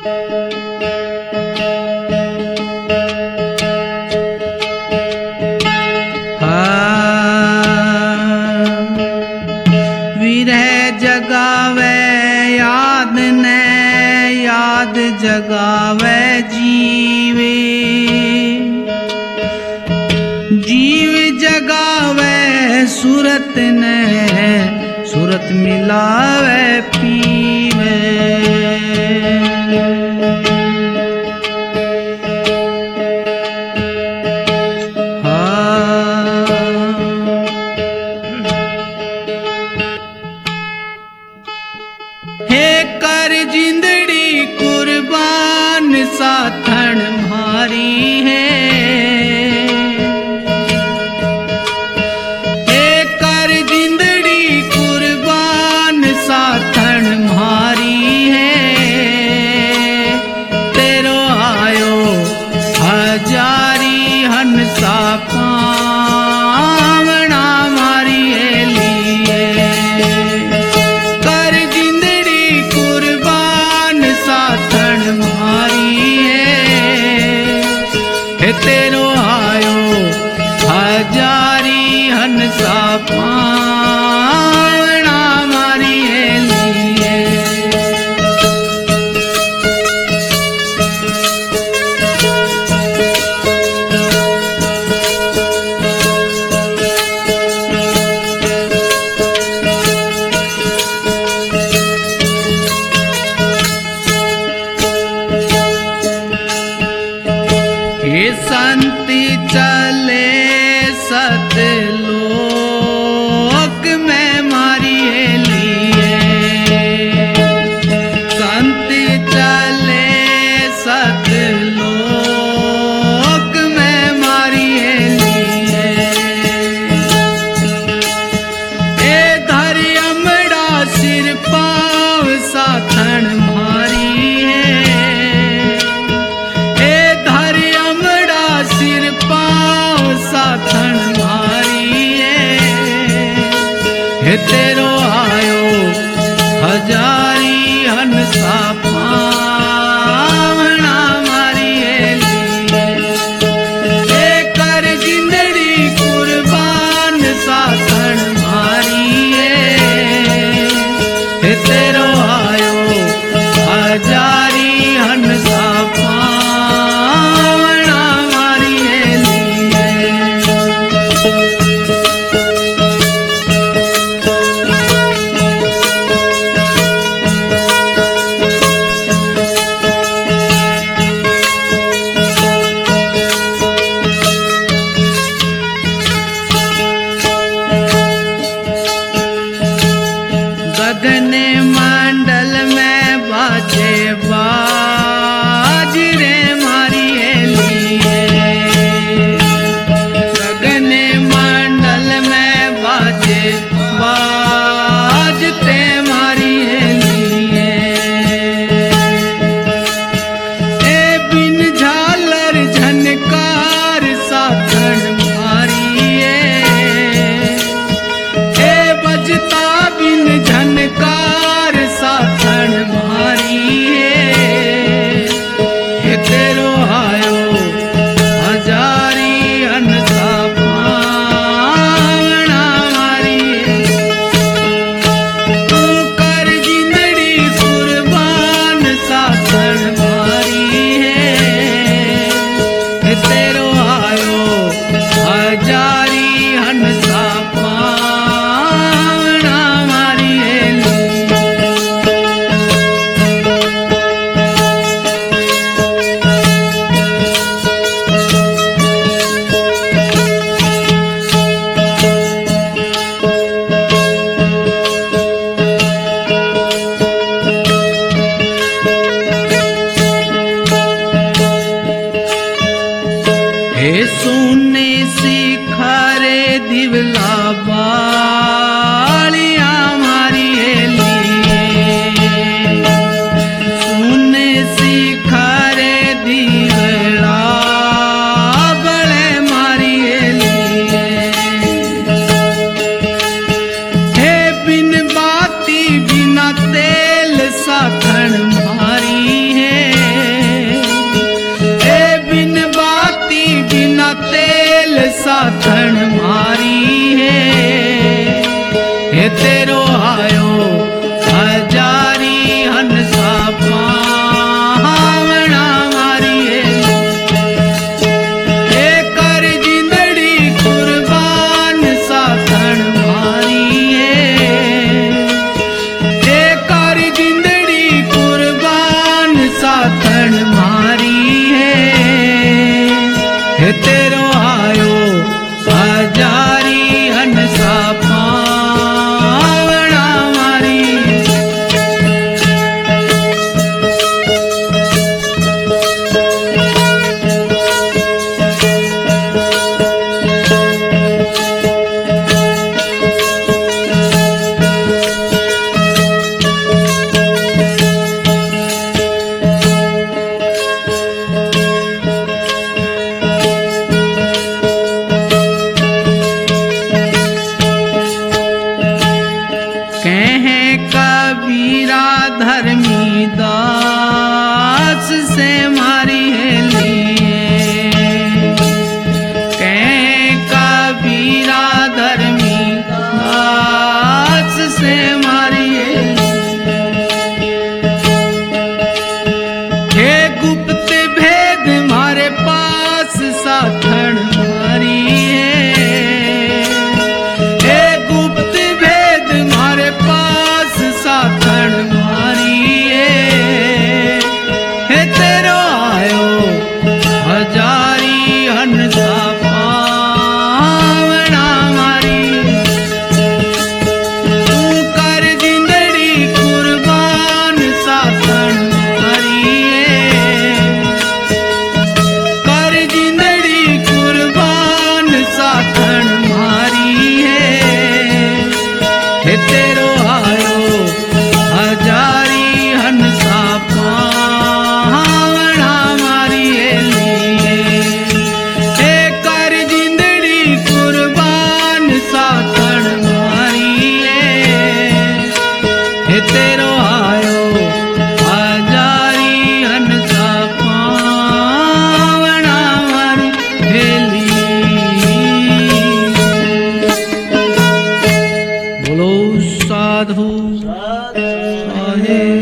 जगावे जीवे, जीव जगावे सूरत ने, सूरत मिलावे पीवे। हे कर जिंदड़ी कुर्बान साथन मारी है, हे कर जिंदड़ी कुर्बान साथन मारी है। तेरो आयो हजारी हंसा पावना मारी है लिए, कर जिंदड़ी कुर्बान साथन मारी है। तेरो आयो हजारी हंसा पावना मारी है लिए। हे संत चले सतलोक में मारी है लिए, संत चले सतलोक में मारी है लिए। ए धरि अमड़ा सिर पाव साथन मारी है, सिर पाव साथन मारी है। तेरो आयो हजारी हंसा पावना मारी है लिए, कर जिंदड़ी कुर्बान साथन मारी है। तेरो आयो हजारी हंसा गगन मंडल में बाजे बाज रे मारी है लिए, गगन मंडल में बाजे बाजते मारी है लिए। ए बिन झालर झनकार साथन मारी है, ए बजता बिन झनकार साथन मारी है। तेरो आयो हजारी हंसा पावना मारी है। तू कर जिंदड़ी कुर्बान साथन मारी है। तेरो आयो हजारी हंसा पावना मारी है। हे सुने सिखारे दिवला बालिया मारी है लिए, सुने सिखारे दिवला बड़े मारी है लिए। हे बिन बाती बिना तेल साथन मारी है, रे